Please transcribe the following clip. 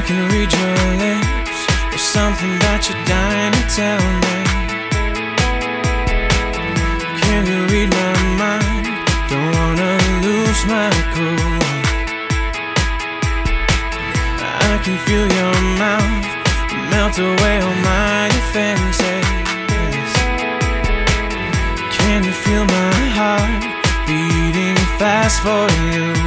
can read your lips. There's something that you're dying to tell me. Can you read my mind? Don't wanna lose my cool. I can feel your mouth melt away all my defenses. Can you feel my heart beating fast for you?